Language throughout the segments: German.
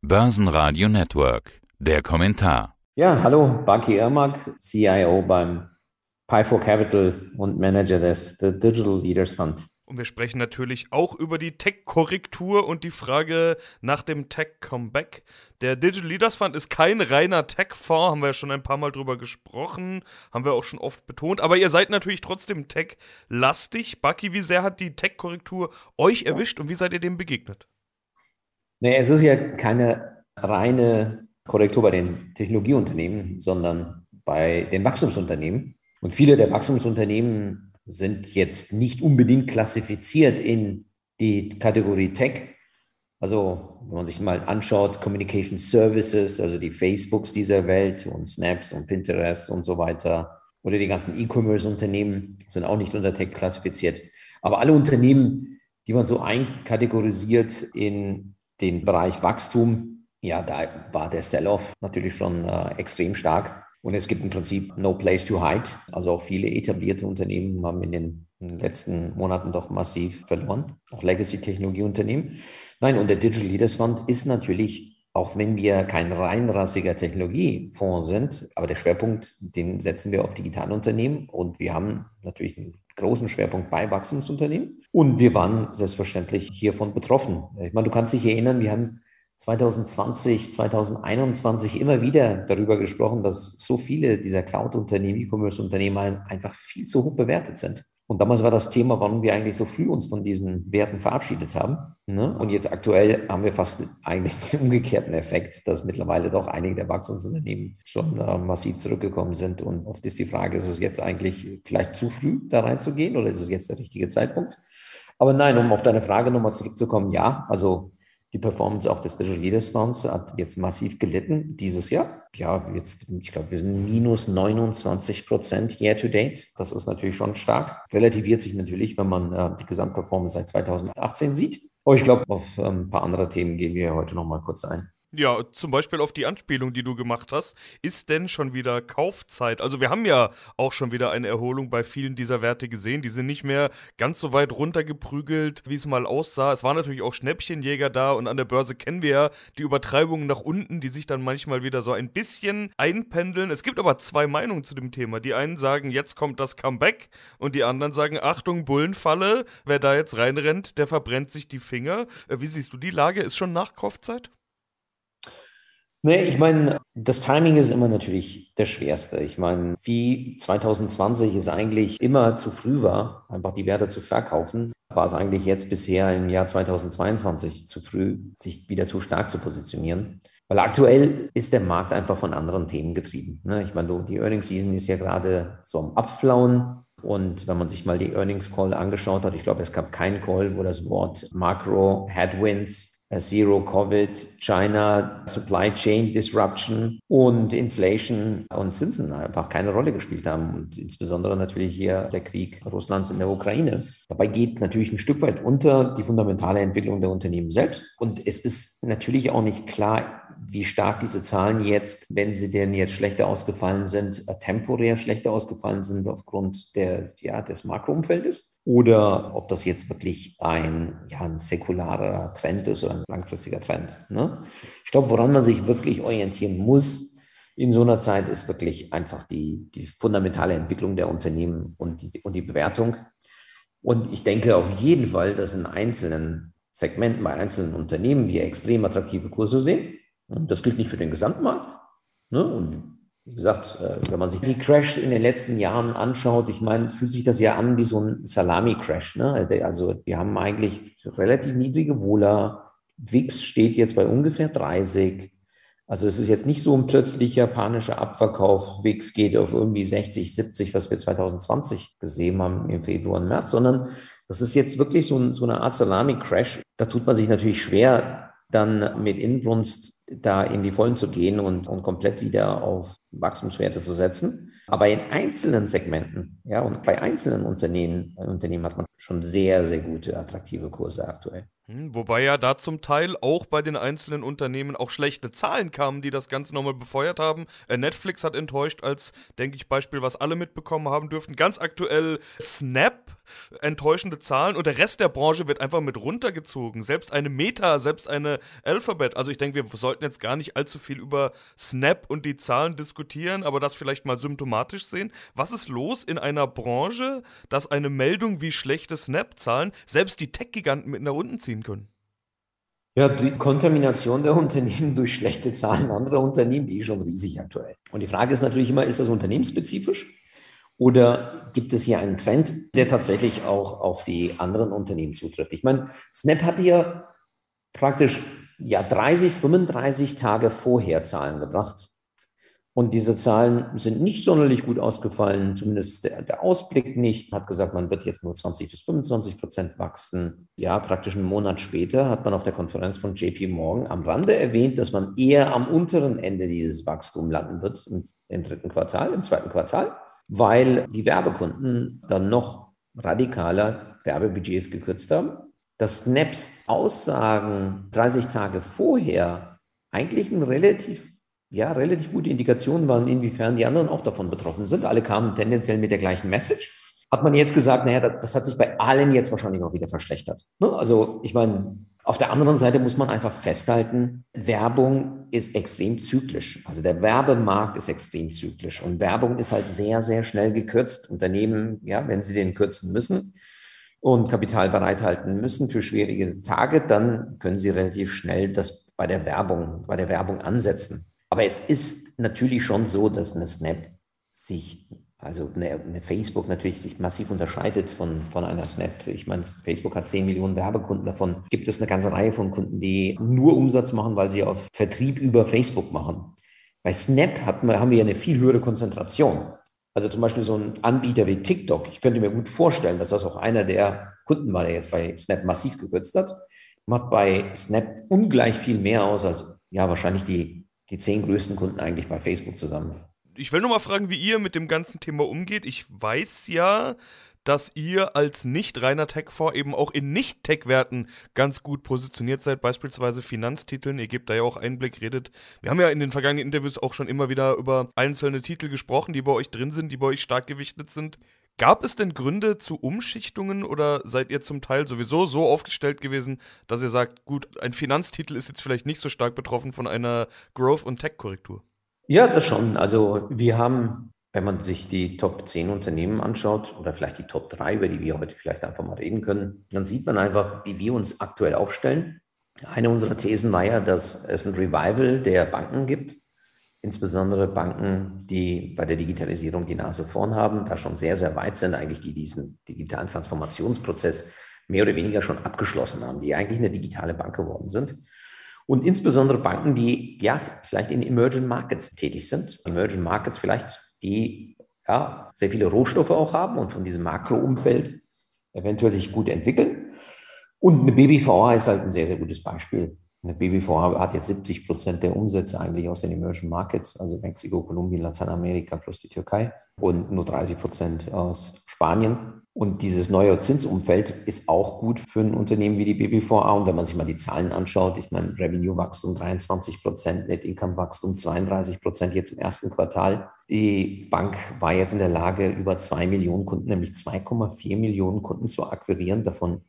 Börsenradio Network. Der Kommentar. Ja, hallo, Baki Irmak, CIO beim Pi4 Capital und Manager des The Digital Leaders Fund. Und wir sprechen natürlich auch über die Tech-Korrektur und die Frage nach dem Tech-Comeback. Der Digital Leaders Fund ist kein reiner Tech-Fonds, haben wir ja schon ein paar Mal drüber gesprochen, haben wir auch schon oft betont. Aber ihr seid natürlich trotzdem Tech-lastig. Baki, wie sehr hat die Tech-Korrektur euch erwischt und wie seid ihr dem begegnet? Nee, es ist ja keine reine Korrektur bei den Technologieunternehmen, sondern bei den Wachstumsunternehmen. Und viele der Wachstumsunternehmen sind jetzt nicht unbedingt klassifiziert in die Kategorie Tech. Also wenn man sich mal anschaut, Communication Services, also die Facebooks dieser Welt und Snaps und Pinterest und so weiter, oder die ganzen E-Commerce-Unternehmen sind auch nicht unter Tech klassifiziert. Aber alle Unternehmen, die man so einkategorisiert in den Bereich Wachstum, ja, da war der Sell-off natürlich schon extrem stark. Und es gibt im Prinzip no place to hide. Also auch viele etablierte Unternehmen haben in den letzten Monaten doch massiv verloren. Auch Legacy-Technologieunternehmen. Nein, und der Digital Leaders Fund ist natürlich, auch wenn wir kein reinrassiger Technologiefonds sind, aber der Schwerpunkt, den setzen wir auf Digitalunternehmen. Und wir haben natürlich einen großen Schwerpunkt bei Wachstumsunternehmen. Und wir waren selbstverständlich hiervon betroffen. Ich meine, du kannst dich erinnern, wir haben 2020, 2021 immer wieder darüber gesprochen, dass so viele dieser Cloud-Unternehmen, E-Commerce-Unternehmen einfach viel zu hoch bewertet sind. Und damals war das Thema, warum wir eigentlich so früh uns von diesen Werten verabschiedet haben. Ne? Und jetzt aktuell haben wir fast eigentlich den umgekehrten Effekt, dass mittlerweile doch einige der Wachstumsunternehmen schon massiv zurückgekommen sind. Und oft ist die Frage, ist es jetzt eigentlich vielleicht zu früh, da reinzugehen oder ist es jetzt der richtige Zeitpunkt? Aber nein, um auf deine Frage nochmal zurückzukommen, ja, also die Performance auch des Digital Leaders Funds hat jetzt massiv gelitten dieses Jahr. Ja, jetzt, ich glaube, wir sind minus 29% year to date. Das ist natürlich schon stark. Relativiert sich natürlich, wenn man die Gesamtperformance seit 2018 sieht. Aber ich glaube, auf ein paar andere Themen gehen wir heute noch mal kurz ein. Ja, zum Beispiel auf die Anspielung, die du gemacht hast. Ist denn schon wieder Kaufzeit? Also wir haben ja auch schon wieder eine Erholung bei vielen dieser Werte gesehen. Die sind nicht mehr ganz so weit runtergeprügelt, wie es mal aussah. Es waren natürlich auch Schnäppchenjäger da und an der Börse kennen wir ja die Übertreibungen nach unten, die sich dann manchmal wieder so ein bisschen einpendeln. Es gibt aber zwei Meinungen zu dem Thema. Die einen sagen, jetzt kommt das Comeback und die anderen sagen, Achtung, Bullenfalle. Wer da jetzt reinrennt, der verbrennt sich die Finger. Wie siehst du die Lage? Ist schon Nachkaufzeit? Nee, ich meine, das Timing ist immer natürlich das Schwerste. Ich meine, wie 2020 es eigentlich immer zu früh war, einfach die Werte zu verkaufen, war es eigentlich jetzt bisher im Jahr 2022 zu früh, sich wieder zu stark zu positionieren. Weil aktuell ist der Markt einfach von anderen Themen getrieben. Ne? Ich meine, die Earnings Season ist ja gerade so am Abflauen. Und wenn man sich mal die Earnings Call angeschaut hat, ich glaube, es gab keinen Call, wo das Wort Macro Headwinds, Zero Covid, China, Supply Chain Disruption und Inflation und Zinsen einfach keine Rolle gespielt haben. Und insbesondere natürlich hier der Krieg Russlands in der Ukraine. Dabei geht natürlich ein Stück weit unter die fundamentale Entwicklung der Unternehmen selbst. Und es ist natürlich auch nicht klar, wie stark diese Zahlen jetzt, wenn sie denn jetzt schlechter ausgefallen sind, temporär schlechter ausgefallen sind aufgrund des Makroumfeldes. Oder ob das jetzt wirklich ein säkularer Trend ist oder ein langfristiger Trend. Ne? Ich glaube, woran man sich wirklich orientieren muss in so einer Zeit, ist wirklich einfach die fundamentale Entwicklung der Unternehmen und die Bewertung. Und ich denke auf jeden Fall, dass in einzelnen Segmenten bei einzelnen Unternehmen wir extrem attraktive Kurse sehen. Und das gilt nicht für den Gesamtmarkt. Ne? Und wie gesagt, wenn man sich die Crashs in den letzten Jahren anschaut, ich meine, fühlt sich das ja an wie so ein Salami-Crash. Ne? Also wir haben eigentlich relativ niedrige Vola. WIX steht jetzt bei ungefähr 30. Also es ist jetzt nicht so ein plötzlicher panischer Abverkauf. WIX geht auf irgendwie 60, 70, was wir 2020 gesehen haben im Februar und März, sondern das ist jetzt wirklich so eine Art Salami-Crash. Da tut man sich natürlich schwer, dann mit Inbrunst da in die Vollen zu gehen und komplett wieder auf Wachstumswerte zu setzen. Aber in einzelnen Segmenten, ja, und bei einzelnen Unternehmen hat man schon sehr, sehr gute, attraktive Kurse aktuell. Wobei ja da zum Teil auch bei den einzelnen Unternehmen auch schlechte Zahlen kamen, die das Ganze nochmal befeuert haben. Netflix hat enttäuscht als, denke ich, Beispiel, was alle mitbekommen haben dürften. Ganz aktuell Snap, enttäuschende Zahlen und der Rest der Branche wird einfach mit runtergezogen. Selbst eine Meta, selbst eine Alphabet. Also ich denke, wir sollten jetzt gar nicht allzu viel über Snap und die Zahlen diskutieren, aber das vielleicht mal symptomatisch sehen. Was ist los in einer Branche, dass eine Meldung wie schlechte Snap-Zahlen selbst die Tech-Giganten mit nach unten ziehen können? Ja, die Kontamination der Unternehmen durch schlechte Zahlen anderer Unternehmen, die ist schon riesig aktuell. Und die Frage ist natürlich immer, ist das unternehmensspezifisch oder gibt es hier einen Trend, der tatsächlich auch auf die anderen Unternehmen zutrifft? Ich meine, Snap hatte ja praktisch 30, 35 Tage vorher Zahlen gebracht. Und diese Zahlen sind nicht sonderlich gut ausgefallen, zumindest der Ausblick nicht. Hat gesagt, man wird jetzt nur 20-25% wachsen. Ja, praktisch einen Monat später hat man auf der Konferenz von JP Morgan am Rande erwähnt, dass man eher am unteren Ende dieses Wachstums landen wird im dritten Quartal, im zweiten Quartal, weil die Werbekunden dann noch radikaler Werbebudgets gekürzt haben. Dass Snaps Aussagen 30 Tage vorher eigentlich ein relativ gute Indikationen waren, inwiefern die anderen auch davon betroffen sind. Alle kamen tendenziell mit der gleichen Message. Hat man jetzt gesagt, naja, das hat sich bei allen jetzt wahrscheinlich auch wieder verschlechtert. Ne? Also ich meine, auf der anderen Seite muss man einfach festhalten, Werbung ist extrem zyklisch. Also der Werbemarkt ist extrem zyklisch und Werbung ist halt sehr, sehr schnell gekürzt. Unternehmen, ja, wenn sie den kürzen müssen und Kapital bereithalten müssen für schwierige Tage, dann können sie relativ schnell das bei der Werbung ansetzen. Aber es ist natürlich schon so, dass eine Snap also eine Facebook natürlich sich massiv unterscheidet von einer Snap. Ich meine, Facebook hat 10 Millionen Werbekunden, davon gibt es eine ganze Reihe von Kunden, die nur Umsatz machen, weil sie auf Vertrieb über Facebook machen. Bei Snap haben wir ja eine viel höhere Konzentration. Also zum Beispiel so ein Anbieter wie TikTok. Ich könnte mir gut vorstellen, dass das auch einer der Kunden war, der jetzt bei Snap massiv gekürzt hat. Macht bei Snap ungleich viel mehr aus als wahrscheinlich die 10 größten Kunden eigentlich bei Facebook zusammen. Ich will nur mal fragen, wie ihr mit dem ganzen Thema umgeht. Ich weiß ja, dass ihr als nicht reiner Tech-Fonds eben auch in Nicht-Tech-Werten ganz gut positioniert seid, beispielsweise Finanztiteln. Ihr gebt da ja auch Einblick, redet. Wir haben ja in den vergangenen Interviews auch schon immer wieder über einzelne Titel gesprochen, die bei euch drin sind, die bei euch stark gewichtet sind. Gab es denn Gründe zu Umschichtungen oder seid ihr zum Teil sowieso so aufgestellt gewesen, dass ihr sagt, gut, ein Finanztitel ist jetzt vielleicht nicht so stark betroffen von einer Growth- und Tech-Korrektur? Ja, das schon. Also wir haben, wenn man sich die Top 10 Unternehmen anschaut oder vielleicht die Top 3, über die wir heute vielleicht einfach mal reden können, dann sieht man einfach, wie wir uns aktuell aufstellen. Eine unserer Thesen war ja, dass es ein Revival der Banken gibt, insbesondere Banken, die bei der Digitalisierung die Nase vorn haben, da schon sehr, sehr weit sind, eigentlich die diesen digitalen Transformationsprozess mehr oder weniger schon abgeschlossen haben, die eigentlich eine digitale Bank geworden sind. Und insbesondere Banken, die vielleicht in Emerging Markets tätig sind. Emerging Markets vielleicht, die sehr viele Rohstoffe auch haben und von diesem Makroumfeld eventuell sich gut entwickeln. Und eine BBVA ist halt ein sehr, sehr gutes Beispiel. Eine BBVA hat jetzt 70% der Umsätze eigentlich aus den Emerging Markets, also Mexiko, Kolumbien, Lateinamerika plus die Türkei und nur 30% aus Spanien. Und dieses neue Zinsumfeld ist auch gut für ein Unternehmen wie die BBVA. Und wenn man sich mal die Zahlen anschaut, ich meine, Revenue-Wachstum 23%, Net-Income-Wachstum 32% jetzt im ersten Quartal. Die Bank war jetzt in der Lage, über 2 Millionen Kunden, nämlich 2,4 Millionen Kunden zu akquirieren, davon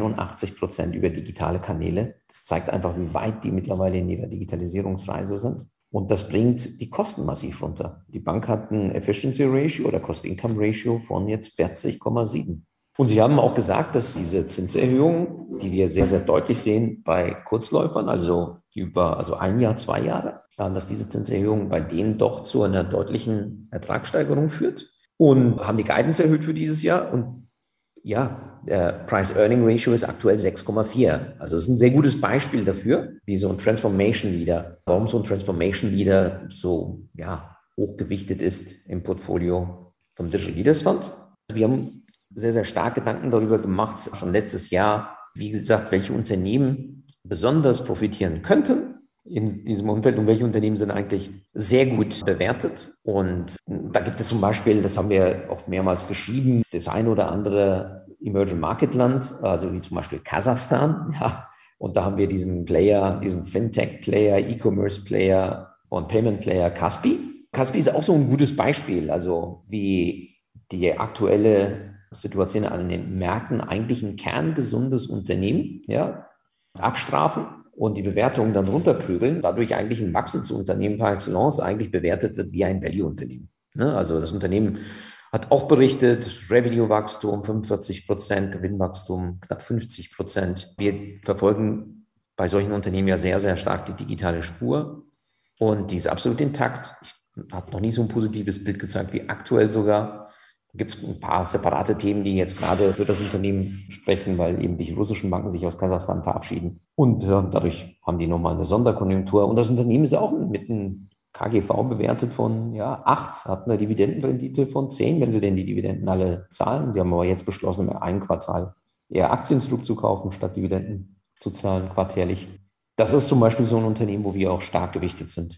81% über digitale Kanäle. Das zeigt einfach, wie weit die mittlerweile in ihrer Digitalisierungsreise sind. Und das bringt die Kosten massiv runter. Die Bank hat ein Efficiency Ratio oder Cost-Income Ratio von jetzt 40,7. Und Sie haben auch gesagt, dass diese Zinserhöhung, die wir sehr, sehr deutlich sehen bei Kurzläufern, also über ein Jahr, 2 Jahre, dass diese Zinserhöhung bei denen doch zu einer deutlichen Ertragssteigerung führt und haben die Guidance erhöht für dieses Jahr. Und der Price-Earning-Ratio ist aktuell 6,4. Also es ist ein sehr gutes Beispiel dafür, wie so ein Transformation Leader, warum so ein Transformation Leader so hochgewichtet ist im Portfolio vom Digital Leaders Fund. Wir haben sehr, sehr stark Gedanken darüber gemacht, schon letztes Jahr, wie gesagt, welche Unternehmen besonders profitieren könnten in diesem Umfeld und welche Unternehmen sind eigentlich sehr gut bewertet. Und da gibt es zum Beispiel, das haben wir auch mehrmals geschrieben, das ein oder andere Emerging Market Land, also wie zum Beispiel Kasachstan, Und da haben wir diesen Player, diesen Fintech-Player, E-Commerce-Player und Payment-Player Kaspi. Kaspi ist auch so ein gutes Beispiel, also wie die aktuelle Situation an den Märkten eigentlich ein kerngesundes Unternehmen, ja, abstrafen und die Bewertungen dann runterprügeln, dadurch eigentlich ein Wachstumsunternehmen par excellence eigentlich bewertet wird wie ein Value-Unternehmen. Ne? Also das Unternehmen hat auch berichtet, Revenue-Wachstum 45%, Gewinnwachstum knapp 50%. Wir verfolgen bei solchen Unternehmen ja sehr, sehr stark die digitale Spur und die ist absolut intakt. Ich habe noch nie so ein positives Bild gezeigt wie aktuell sogar. Da gibt es ein paar separate Themen, die jetzt gerade für das Unternehmen sprechen, weil eben die russischen Banken sich aus Kasachstan verabschieden. Und dadurch haben die nochmal eine Sonderkonjunktur. Und das Unternehmen ist auch mit einem KGV bewertet von 8, hat eine Dividendenrendite von 10, wenn sie denn die Dividenden alle zahlen. Wir haben aber jetzt beschlossen, im einen Quartal eher Aktien zurückzukaufen, statt Dividenden zu zahlen, quartärlich. Das ist zum Beispiel so ein Unternehmen, wo wir auch stark gewichtet sind.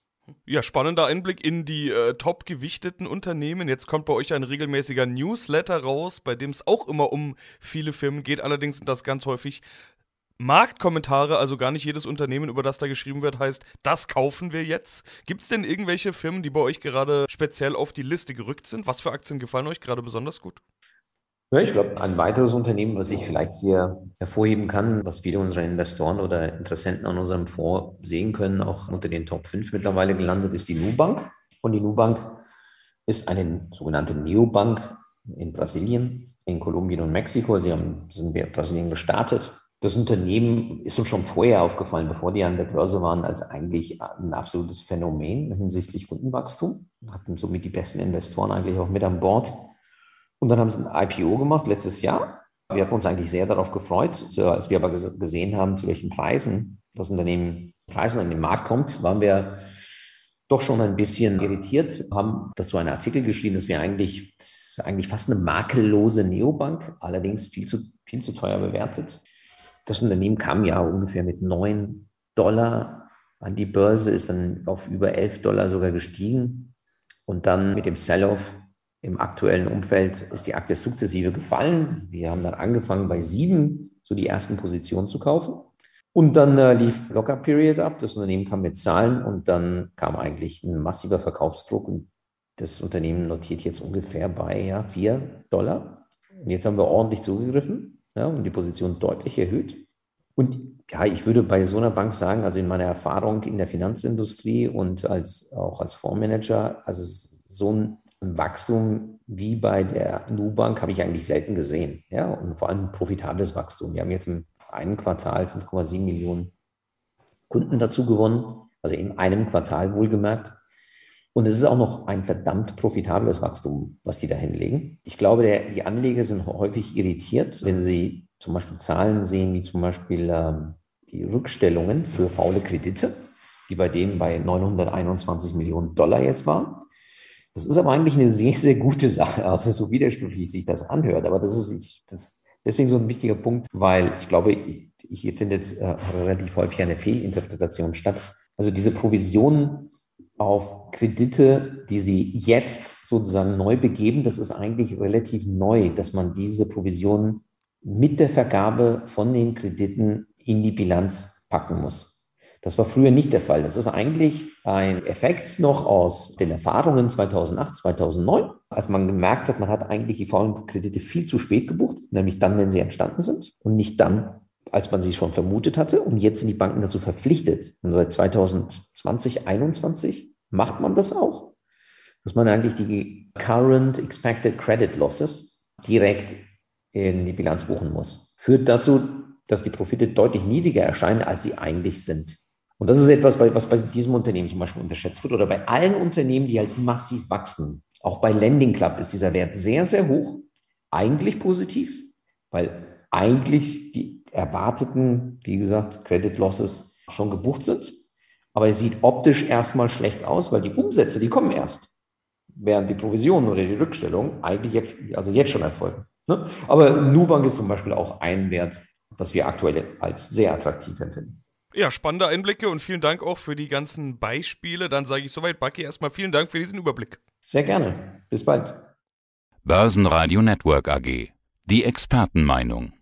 Ja, spannender Einblick in die top gewichteten Unternehmen. Jetzt kommt bei euch ein regelmäßiger Newsletter raus, bei dem es auch immer um viele Firmen geht. Allerdings sind das ganz häufig Marktkommentare, also gar nicht jedes Unternehmen, über das da geschrieben wird, heißt, das kaufen wir jetzt. Gibt es denn irgendwelche Firmen, die bei euch gerade speziell auf die Liste gerückt sind? Was für Aktien gefallen euch gerade besonders gut? Ja, ich glaube, ein weiteres Unternehmen, was ich vielleicht hier hervorheben kann, was viele unserer Investoren oder Interessenten an unserem Fonds sehen können, auch unter den Top 5 mittlerweile gelandet, ist die Nubank. Und die Nubank ist eine sogenannte Neobank in Brasilien, in Kolumbien und Mexiko. Sind in Brasilien gestartet. Das Unternehmen ist uns schon vorher aufgefallen, bevor die an der Börse waren, als eigentlich ein absolutes Phänomen hinsichtlich Kundenwachstum. Hatten somit die besten Investoren eigentlich auch mit an Bord. Und dann haben sie ein IPO gemacht letztes Jahr. Wir hatten uns eigentlich sehr darauf gefreut. So, als wir aber gesehen haben, zu welchen Preisen das Unternehmen Preisen an den Markt kommt, waren wir doch schon ein bisschen irritiert, haben dazu einen Artikel geschrieben, das ist eigentlich fast eine makellose Neobank, allerdings viel zu teuer bewertet. Das Unternehmen kam ja ungefähr mit $9 an die Börse, ist dann auf über $11 sogar gestiegen. Und dann mit dem Sell-off im aktuellen Umfeld ist die Aktie sukzessive gefallen. Wir haben dann angefangen bei 7 so die ersten Positionen zu kaufen. Und dann lief Lock-up-Period ab. Das Unternehmen kam mit Zahlen und dann kam eigentlich ein massiver Verkaufsdruck. Und das Unternehmen notiert jetzt ungefähr bei $4. Und jetzt haben wir ordentlich zugegriffen, und die Position deutlich erhöht. Und ja, ich würde bei so einer Bank sagen, also in meiner Erfahrung in der Finanzindustrie und auch als Fondsmanager, also so ein Wachstum wie bei der Nubank habe ich eigentlich selten gesehen. Ja, und vor allem profitables Wachstum. Wir haben jetzt im einen Quartal 5,7 Millionen Kunden dazu gewonnen, also in einem Quartal wohlgemerkt. Und es ist auch noch ein verdammt profitables Wachstum, was die da hinlegen. Ich glaube, die Anleger sind häufig irritiert, wenn sie zum Beispiel Zahlen sehen, wie zum Beispiel die Rückstellungen für faule Kredite, die bei denen bei $921 Millionen jetzt waren. Das ist aber eigentlich eine sehr, sehr gute Sache, also so widersprüchlich sich das anhört. Aber das ist deswegen so ein wichtiger Punkt, weil ich glaube, hier findet relativ häufig eine Fehlinterpretation statt. Also diese Provisionen auf Kredite, die sie jetzt sozusagen neu begeben, das ist eigentlich relativ neu, dass man diese Provisionen mit der Vergabe von den Krediten in die Bilanz packen muss. Das war früher nicht der Fall. Das ist eigentlich ein Effekt noch aus den Erfahrungen 2008, 2009, als man gemerkt hat, man hat eigentlich die faulen Kredite viel zu spät gebucht, nämlich dann, wenn sie entstanden sind und nicht dann, als man sie schon vermutet hatte. Und jetzt sind die Banken dazu verpflichtet. Und seit 2020, 2021 macht man das auch, dass man eigentlich die Current Expected Credit Losses direkt in die Bilanz buchen muss. Führt dazu, dass die Profite deutlich niedriger erscheinen, als sie eigentlich sind. Und das ist etwas, was bei diesem Unternehmen zum Beispiel unterschätzt wird oder bei allen Unternehmen, die halt massiv wachsen. Auch bei Lending Club ist dieser Wert sehr, sehr hoch. Eigentlich positiv, weil eigentlich die erwarteten, wie gesagt, Credit Losses schon gebucht sind. Aber es sieht optisch erstmal schlecht aus, weil die Umsätze, die kommen erst, während die Provisionen oder die Rückstellung eigentlich jetzt schon erfolgen. Ne? Aber Nubank ist zum Beispiel auch ein Wert, was wir aktuell als sehr attraktiv empfinden. Ja, spannende Einblicke und vielen Dank auch für die ganzen Beispiele. Dann sage ich soweit, Bucky, erstmal vielen Dank für diesen Überblick. Sehr gerne. Bis bald. Börsenradio Network AG. Die Expertenmeinung.